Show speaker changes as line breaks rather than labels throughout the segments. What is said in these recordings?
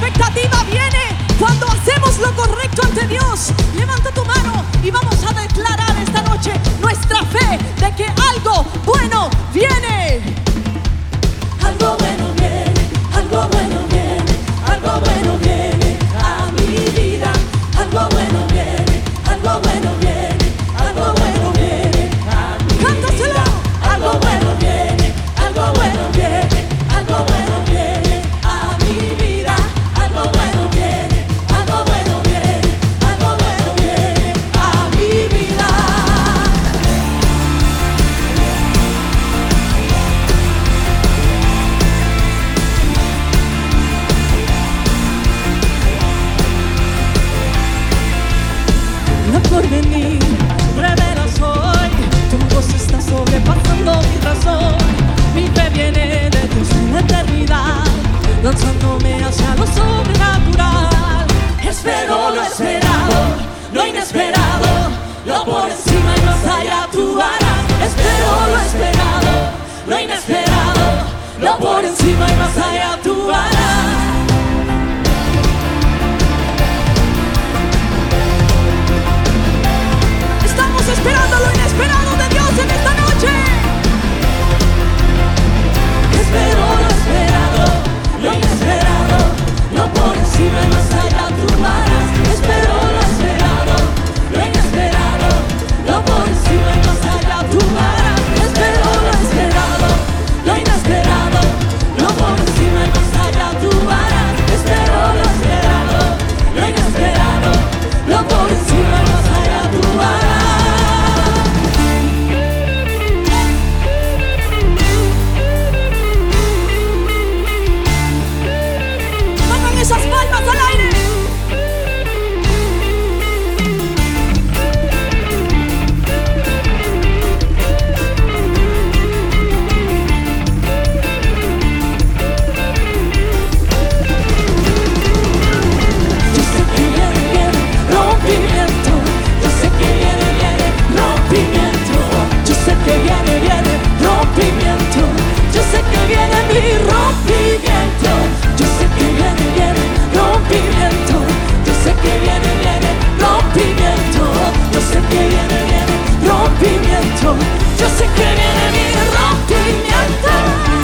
expectativa viene cuando hacemos lo correcto ante Dios. Levanta tu mano y vamos a declarar esta noche nuestra fe de que algo bueno viene. Algo bueno viene, algo bueno viene, algo bueno viene a mi vida. Algo bueno viene, algo bueno viene, algo bueno viene a mi vida. ¡Cántaselo! Algo bueno viene, algo bueno viene, algo bueno viene a mi vida. Algo bueno viene, algo bueno viene, algo bueno viene a mi vida. Lo por venir, revelas hoy, tu voz está sobrepasando mi razón. Mi fe viene de Dios en la eternidad, lanzándome hacia lo sobrenatural. Espero lo esperado, lo inesperado, lo por encima y más allá tú harás. Espero lo esperado, lo inesperado, lo por encima y más allá tú harás. Estamos esperando lo inesperado de Dios en esta noche. Espero lo esperado, lo inesperado, lo por encima y más allá tú harás. Espero lo esperado, lo inesperado, lo por encima y más allá tú harás. Espero lo esperado, lo inesperado, lo por encima y más allá tú harás. Espero lo esperado, lo inesperado, lo por encima y más allá tú harás. Esas palmas al aire. Yo sé que viene rompimiento. Yo sé que viene rompimiento. Yo sé que viene rompimiento. Yo sé que viene mi rompimiento. Yo sé que viene rompimiento. Yo sé que viene rompimiento. Yo sé que viene rompimiento. Yo sé que viene mi rompimiento.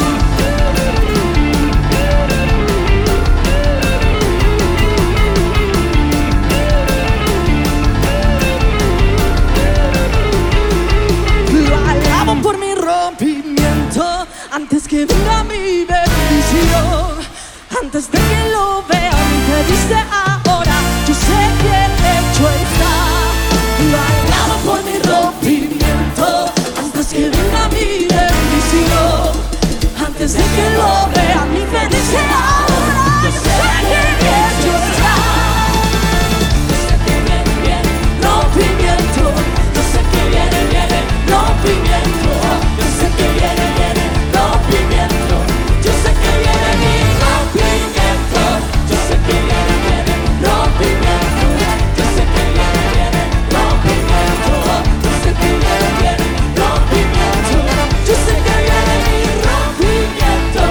Lo alabo por mi rompimiento antes que venga mi bendición. Antes de que lo vea, te dice ahora, yo sé que hecho está. Lo alabo por mi rompimiento, antes que venga mi bendición. Antes de que lo vea, mi fe dice ahora, yo sé que hecho está. Yo sé que viene rompimiento. Yo sé que viene rompimiento. Yo sé que viene rompimiento. Yo sé que viene mi rompimiento. Yo sé que viene rompimiento. Yo sé que viene rompimiento. Yo sé que viene rompimiento. Yo sé que viene mi rompimiento.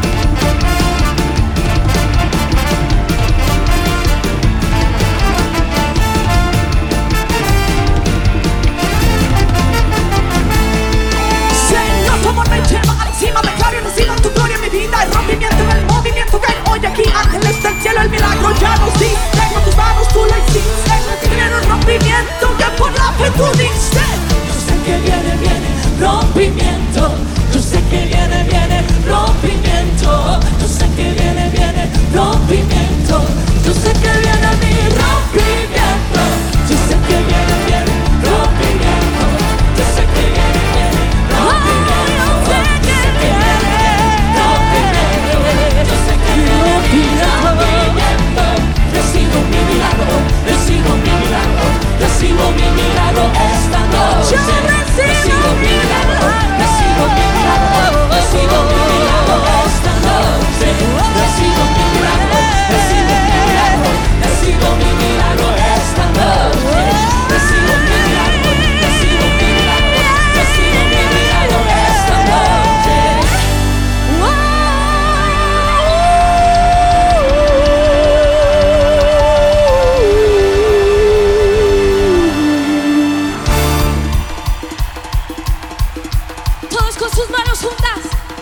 Señor, tu amor me lleva a la cima, declaro y recibo tu gloria en mi vida. El rompimiento en el movimiento que hoy aquí, ángeles del cielo, el milagro ya nos diste. Con tus manos tú lo hiciste. Viene un rompimiento que por la fe tú diste. Yo sé que viene rompimiento. Yo sé que viene rompimiento. Yo sé que viene rompimiento. Yo sé que viene mi rompimiento. Yo sé que viene rompimiento. Yo sé que viene rompimiento. Yo sé que viene rompimiento. Yo sé que viene rompimiento. Recibo mi milagro, recibo mi milagro, recibo mi milagro esta noche. Recibo mi milagro, recibo mi milagro, recibo mi milagro esta noche. Recibo mi milagro,
Cantemos juntas.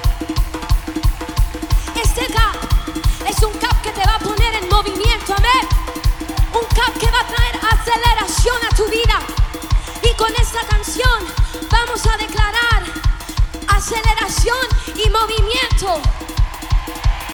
Este cap es un cap que te va a poner en movimiento, amén. Un cap que va a traer aceleración a tu vida. Y con esta canción vamos a declarar aceleración y movimiento.